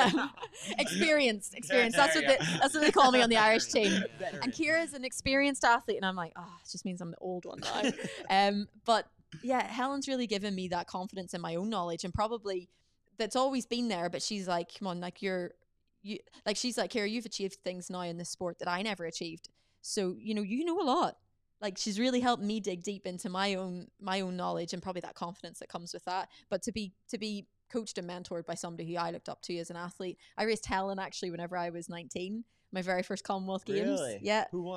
Experienced. Experienced. That's what they that's what they call me on the Irish team. And Kira's an experienced athlete, and I'm like, oh, it just means I'm the old one now. um, but yeah, Helen's really given me that confidence in my own knowledge, and probably that's always been there. But she's like, come on, like you're, you like she's like, Kira, you've achieved things now in this sport that I never achieved. So you know, you know a lot. Like, she's really helped me dig deep into my own my own knowledge, and probably that confidence that comes with that. But to be to be coached and mentored by somebody who I looked up to as an athlete. I raced Helen actually whenever I was nineteen, my very first Commonwealth Games. Really? Yeah. Who won?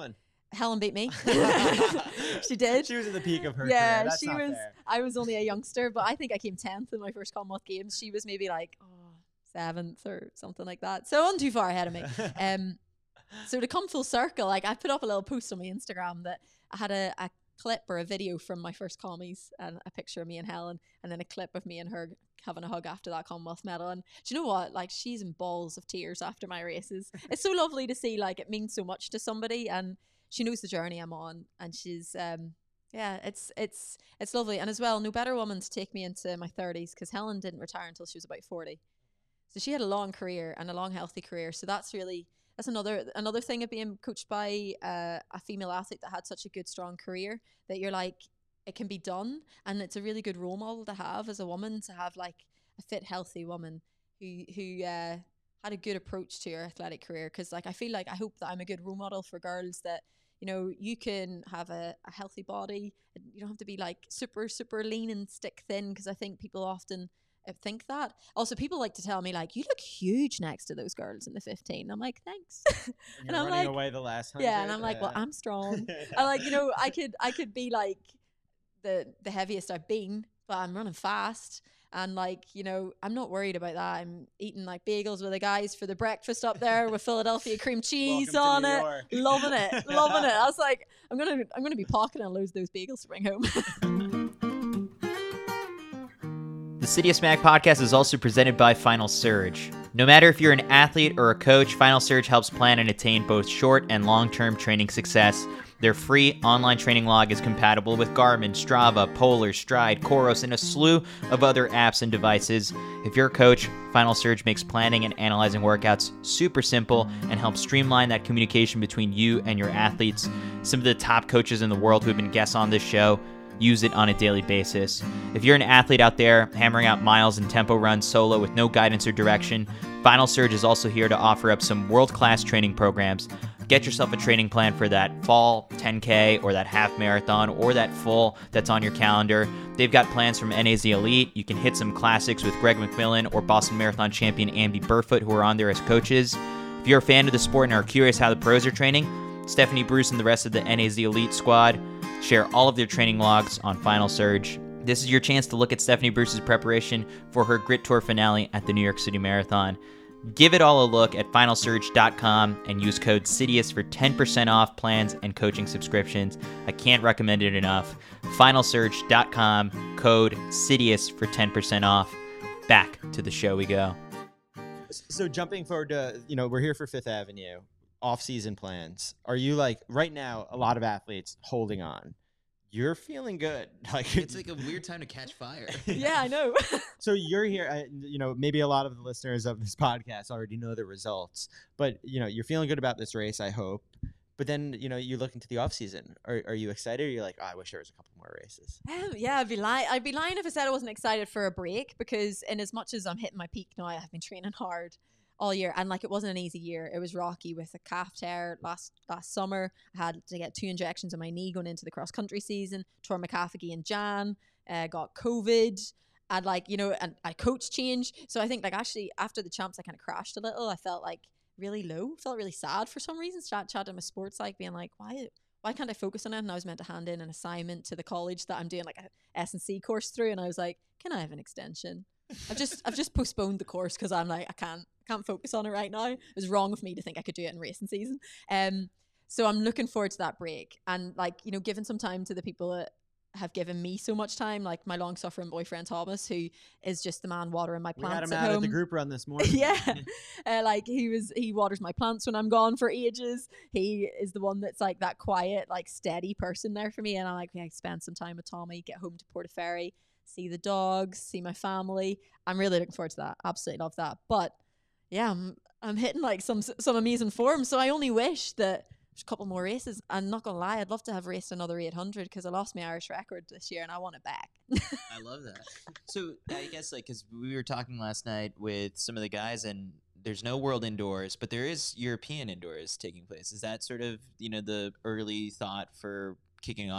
Helen beat me. She did. She was at the peak of her yeah, career. That's she not was. fair. I was only a youngster, but I think I came tenth in my first Commonwealth Games. She was maybe like oh, seventh or something like that. So not too far ahead of me. Um, so to come full circle, like I put up a little post on my Instagram that I had a, a clip or a video from my first commies and a picture of me and Helen, and then a clip of me and her having a hug after that Commonwealth medal. And do you know what? Like she's in balls of tears after my races. It's so lovely to see. Like it means so much to somebody, and she knows the journey I'm on, and she's um yeah, it's it's it's lovely. And as well, no better woman to take me into my thirties, because Helen didn't retire until she was about forty. So she had a long career and a long healthy career. So that's really that's another another thing of being coached by uh, a female athlete that had such a good strong career, that you're like it can be done, and it's a really good role model to have as a woman, to have like a fit, healthy woman who who uh, had a good approach to your athletic career. Because like I feel like I hope that I'm a good role model for girls, that you know you can have a, a healthy body. You don't have to be like super super lean and stick thin, because I think people often think that. Also, people like to tell me like, you look huge next to those girls in the fifteen. I'm like, thanks. And, And you're I'm running like, away the last hundred. yeah, and I'm like, well, uh, I'm strong. I like, you know, I could I could be like the the heaviest I've been, but I'm running fast. And like, you know, I'm not worried about that. I'm eating like bagels with the guys for the breakfast up there with Philadelphia cream cheese Welcome to on New it. York. Loving it. Loving it. I was like, I'm gonna I'm gonna be pocketing loads of those bagels to bring home. The City of Smack podcast is also presented by Final Surge. No matter if you're an athlete or a coach, Final Surge helps plan and attain both short and long-term training success. Their free online training log is compatible with Garmin, Strava, Polar, Stride, Coros, and a slew of other apps and devices. If you're a coach, Final Surge makes planning and analyzing workouts super simple and helps streamline that communication between you and your athletes. Some of the top coaches in the world who have been guests on this show use it on a daily basis. If you're an athlete out there hammering out miles and tempo runs solo with no guidance or direction, Final Surge is also here to offer up some world-class training programs. Get yourself a training plan for that fall ten K or that half marathon or that full that's on your calendar. They've got plans from N A Z Elite. You can hit some classics with Greg McMillan or Boston Marathon champion Andy Burfoot, who are on there as coaches. If you're a fan of the sport and are curious how the pros are training, Stephanie Bruce and the rest of the N A Z Elite squad share all of their training logs on Final Surge. This is your chance to look at Stephanie Bruce's preparation for her Grit Tour finale at the New York City Marathon. Give it all a look at final surge dot com and use code CITIUS for ten percent off plans and coaching subscriptions. I can't recommend it enough. final surge dot com, code CITIUS for ten percent off. Back to the show we go. So jumping forward to, you know, we're here for Fifth Avenue. Off-season plans. Are you like right now? A lot of athletes holding on. You're feeling good. Like It's like a weird time to catch fire. Yeah, I know. So you're here. Uh, you know, maybe a lot of the listeners of this podcast already know the results, but you know, you're feeling good about this race. I hope. But then, you know, you look into the off season. Are are you excited? Or you're like, oh, I wish there was a couple more races. Um, yeah, I'd be lying. I'd be lying if I said I wasn't excited for a break, because in as much as I'm hitting my peak now, I've been training hard all year, and like it wasn't an easy year. It was rocky with a calf tear last last summer. I had to get two injections in my knee going into the cross country season. Tore my calf again in Jan. Uh, got COVID. And like, you know, and a coach change. So I think like actually after the champs, I kind of crashed a little. I felt like really low. Felt really sad for some reason. Chat chatting with sports like being like, why why can't I focus on it? And I was meant to hand in an assignment to the college that I'm doing like a S and C course through, and I was like, can I have an extension? I've just I've just postponed the course because I'm like I can't can't focus on it right now. It was wrong of me to think I could do it in racing season. Um, so I'm looking forward to that break, and like, you know, giving some time to the people that have given me so much time, like my long suffering boyfriend Thomas, who is just the man watering my We had plants him at out home. at the group run this morning. Yeah, uh, like he was he waters my plants when I'm gone for ages. He is the one that's like that quiet, like steady person there for me, and I'm like, yeah, spend some time with Tommy, get home to Portaferry, see the dogs, see my family. I'm really looking forward to that. Absolutely love that. But yeah, I'm I'm hitting like some some amazing form. So I only wish that there's a couple more races. I'm not gonna lie, I'd love to have raced another eight hundred because I lost my Irish record this year and I want it back. I love that. So I guess like because we were talking last night with some of the guys, and there's no world indoors, but there is European indoors taking place. Is that sort of, you know, the early thought for kicking off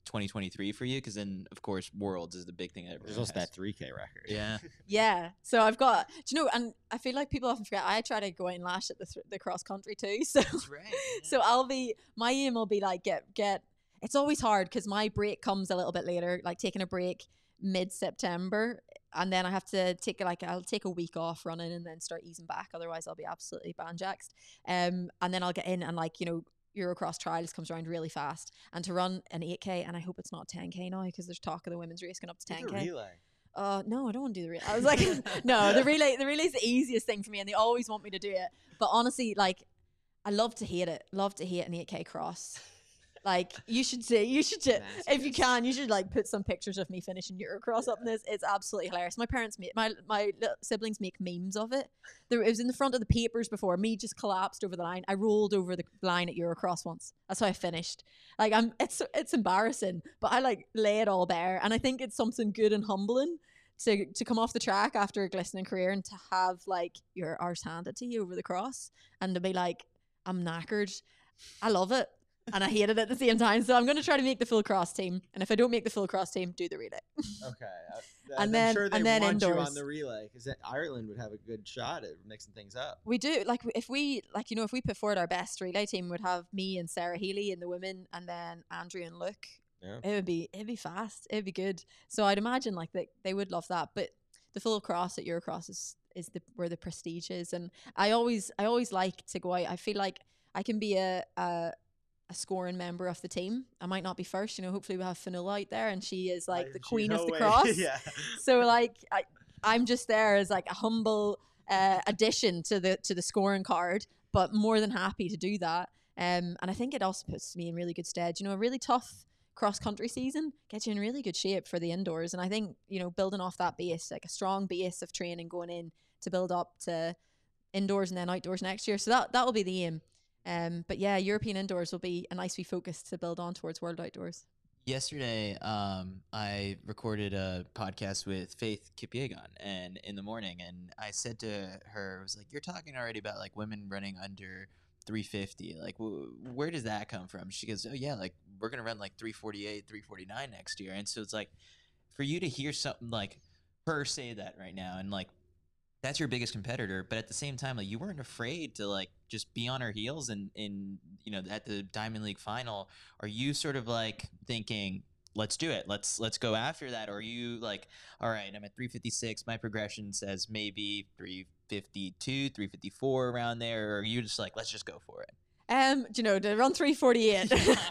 twenty twenty-three for you? Because then, of course, Worlds is the big thing that There's everyone also has. that three K record. Yeah. Yeah. So I've got, do you know, and I feel like people often forget, I try to go out and lash at the, th- the cross country too. So, That's right. Yeah. so I'll be, my aim will be like, get, get, it's always hard because my break comes a little bit later, like taking a break mid-September. And then I have to take like, I'll take a week off running and then start easing back. Otherwise I'll be absolutely banjaxed. Um, and then I'll get in and like, you know, Eurocross trials comes around really fast, and to run an eight K, and I hope it's not ten K now because there's talk of the women's race going up to ten K. Relay. Uh, no, I don't want to do the relay. I was like, no, the relay, the relay is the easiest thing for me, and they always want me to do it. But honestly, like, I love to hate it. Love to hate an eight K cross. Like, you should see, you should, ju- if you can, you should like put some pictures of me finishing Eurocross up in this. It's absolutely hilarious. My parents, make, my my little siblings make memes of it. There, it was in the front of the papers before. Me just collapsed over the line. I rolled over the line at Eurocross once. That's how I finished. Like, I'm, it's it's embarrassing, but I like lay it all bare, and I think it's something good and humbling to to come off the track after a glistening career and to have like your arse handed to you over the cross, and to be like, I'm knackered. I love it. And I hate it at the same time. So I'm going to try to make the full cross team. And if I don't make the full cross team, do the relay. Okay. Uh, And I'm then- sure they and then want you indoors. on the relay because Ireland would have a good shot at mixing things up. We do. Like, if we, like, you know, if we put forward our best relay team, would have me and Sarah Healy in the women, and then Andrew and Luke. Yeah. It would be, it'd be fast. It'd be good. So I'd imagine like that they would love that. But the full cross at Eurocross is, is the, where the prestige is. And I always, I always like to go out. I feel like I can be a, a, a scoring member of the team. I might not be first, you know, hopefully we'll have Finola out there, and she is like I- the she- queen no of the way. cross. Yeah. So like I, I'm just there as like a humble uh, addition to the to the scoring card, but more than happy to do that. Um, and I think it also puts me in really good stead. You know, a really tough cross country season gets you in really good shape for the indoors. And I think, you know, building off that base, like a strong base of training going in to build up to indoors and then outdoors next year. So that that will be the aim. Um, but yeah, European indoors will be a nice wee focus to build on towards World Outdoors. Yesterday, um, I recorded a podcast with Faith Kipyegon, and in the morning, and I said to her, I was like, "You're talking already about like women running under three fifty. Like, w- where does that come from?" She goes, "Oh yeah, like we're gonna run like three forty-eight, three forty-nine next year." And so it's like, for you to hear something like her say that right now, and like that's your biggest competitor, but at the same time, like you weren't afraid to like just be on her heels and in you know at the Diamond League final. Are you sort of like thinking, let's do it, let's let's go after that, or are you like, all right, I'm at three fifty-six, my progression says maybe three fifty-two, three fifty-four around there, or are you just like, let's just go for it? Um, do you know, to run three forty-eight.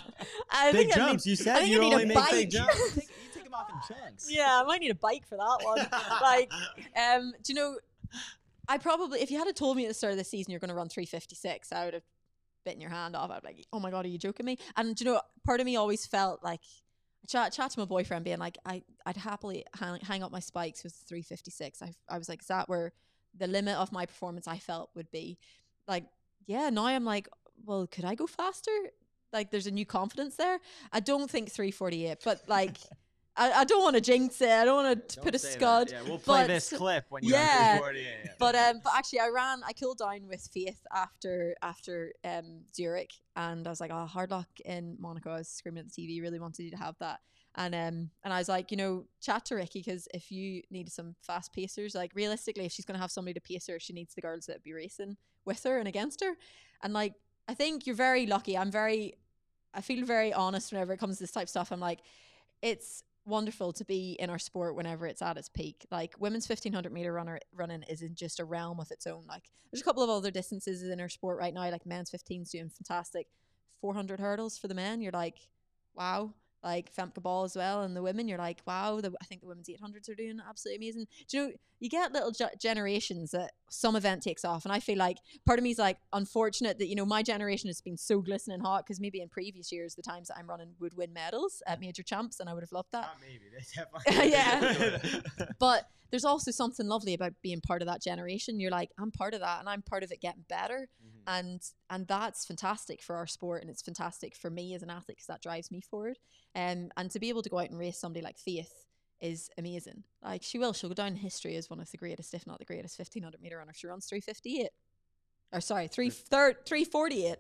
I Big think I jumps. need- You I said think you I need only a make bike. big jumps. You take, you take them off in chunks. Yeah, I might need a bike for that one. Like, um, do you know, I probably, if you had told me at the start of the season you're going to run three fifty-six, I would have bitten your hand off. I'd be like, oh my God, are you joking me? And do you know, part of me always felt like, I chat, chat to my boyfriend being like, I, I'd happily hang, hang up my spikes with three fifty-six. I, I was like, is that where the limit of my performance I felt would be? Like, yeah, now I'm like, well, could I go faster? Like, there's a new confidence there. I don't think three forty-eight, but like, I, I don't want to jinx it. I don't want to Don't put a say that. scud. Yeah, we'll play but- this clip when you're Yeah. on three forty-eight. But um, but actually, I ran. I cooled down with Faith after after um Zurich, and I was like, oh, hard luck in Monaco. I was screaming at the T V. Really wanted you to have that. And um and I was like, you know, chat to Ricky, because if you need some fast pacers, like realistically, if she's gonna have somebody to pace her, she needs the girls that be racing with her and against her. And like, I think you're very lucky. I'm very, I feel very honest whenever it comes to this type of stuff. I'm like, it's wonderful to be in our sport whenever it's at its peak. Like, women's fifteen hundred meter runner running is in just a realm of its own. Like, there's a couple of other distances in our sport right now, like men's fifteen's doing fantastic. four hundred hurdles for the men, you're like, wow. Like Femke Ball as well, and the women, you're like, wow. The, I think the women's eight hundreds are doing absolutely amazing. Do you know, you get little ge- generations that some event takes off, and I feel like part of me is like unfortunate that, you know, my generation has been so glistening hot, because maybe in previous years the times that I'm running would win medals at major champs, and I would have loved that. Not maybe. They definitely. Yeah. But there's also something lovely about being part of that generation. You're like, I'm part of that, and I'm part of it getting better. Mhm. And and that's fantastic for our sport, and it's fantastic for me as an athlete, because that drives me forward. Um, and to be able to go out and race somebody like Faith is amazing. Like, she will, she'll go down in history as one of the greatest, if not the greatest, fifteen hundred meter runner. She runs three fifty-eight. Or sorry, three third, three forty-eight.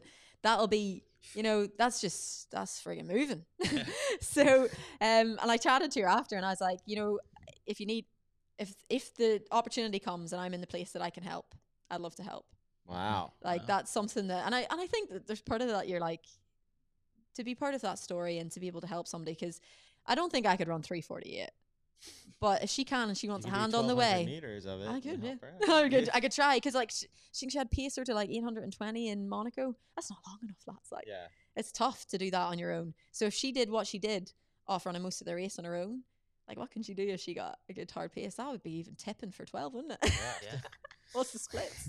that'll be, you know, that's just, that's friggin' moving. So, um, and I chatted to her after and I was like, you know, if you need, if, if the opportunity comes and I'm in the place that I can help, I'd love to help. Wow. Like Wow. that's something that, and I, and I think that there's part of that you're like, to be part of that story and to be able to help somebody, because I don't think I could run three forty-eight. But if she can and she wants You a could do hand on the twelve hundred way, meters of it I and could, yeah. help her out. I could, I could try, because like she, she she had pacer to like eight hundred twenty in Monaco. That's not long enough, lads. Like Yeah. it's tough to do that on your own. So if she did what she did off running most of the race on her own, like what can she do if she got a good hard pace? That would be even tipping for twelve, wouldn't it? Yeah. What's the splits?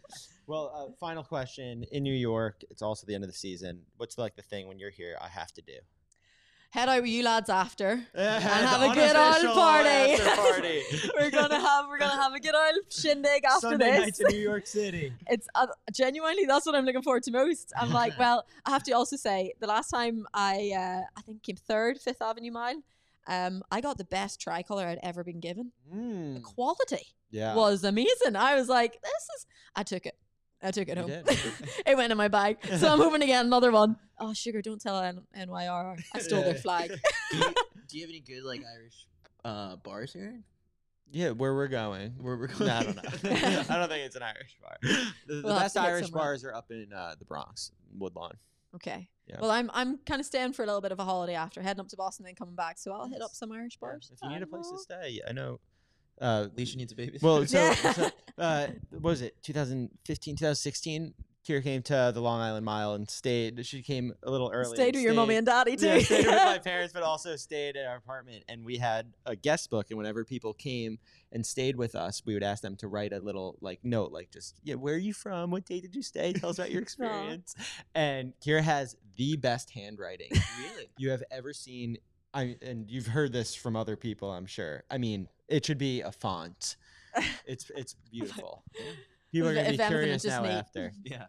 Well, uh, final question. In New York, it's also the end of the season. What's like the thing when you're here I have to do? Head out with you lads after and The have a good old unofficial party. after party. we're gonna have we're gonna have a good old shindig after Sunday this. nights in New York City. It's uh, genuinely that's what I'm looking forward to most. I'm like, well, I have to also say the last time I uh, I think came third Fifth Avenue Mile, um, I got the best tricolor I'd ever been given. The Mm, quality yeah. was amazing. I was like, this is. I took it. I took it You home. did. It went in my bag. So I'm hoping to get another one. Oh, sugar, don't tell N- N Y R R. I stole their flag. do, you, do you have any good like Irish uh, bars here? Yeah, where we're going. Where we're No, going? I don't know. I don't think it's an Irish bar. The, the We'll have best to get Irish somewhere. bars are up in uh, the Bronx, Woodlawn. Okay. Yeah. Well, I'm I'm kind of staying for a little bit of a holiday after heading up to Boston and then coming back. So I'll hit up some Irish Yeah, bars. if you need a place to Oh. stay, I know. Uh, Alicia needs a baby. well, so, Yeah. so uh, what was it? twenty fifteen, twenty sixteen. Kira came to the Long Island Mile and stayed. She came a little early. Stayed with your mommy and daddy too. Yeah, stayed with my parents, but also stayed at our apartment. And we had a guest book. And whenever people came and stayed with us, we would ask them to write a little like note, like just, yeah, where are you from? What day did you stay? Tell us about your experience. And Kira has the best handwriting Really? you have ever seen. I and you've heard this from other people, I'm sure. I mean, it should be a font. It's it's beautiful. People are If- gonna be if anything, curious it's just now me. after. Yeah.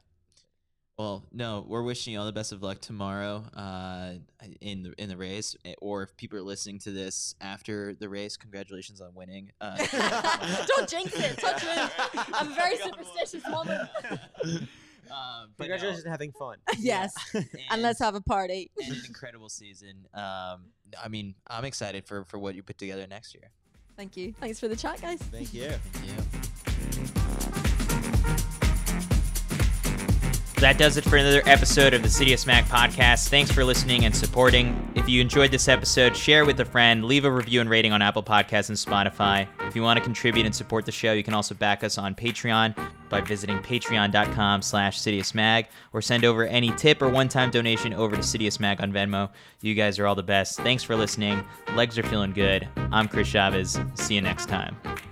Well, no, we're wishing you all the best of luck tomorrow uh, in the in the race. eh, Or if people are listening to this after the race, congratulations on winning. Uh, Don't jinx it. Touch wood. I'm a very I got one. superstitious woman. um, but no, Congratulations on having fun. Yes. And let's have a party. and an incredible season. Um, I mean, I'm excited for for what you put together next year. Thank you. Thanks for the chat, guys. Thank you. Yeah. That does it for another episode of the City of Smack podcast. Thanks for listening and supporting. If you enjoyed this episode, share with a friend, leave a review and rating on Apple Podcasts and Spotify. If you want to contribute and support the show, you can also back us on Patreon by visiting patreon.com slash CityOfSmag or send over any tip or one-time donation over to City of Smag on Venmo. You guys are all the best. Thanks for listening. Legs are feeling good. I'm Chris Chavez. See you next time.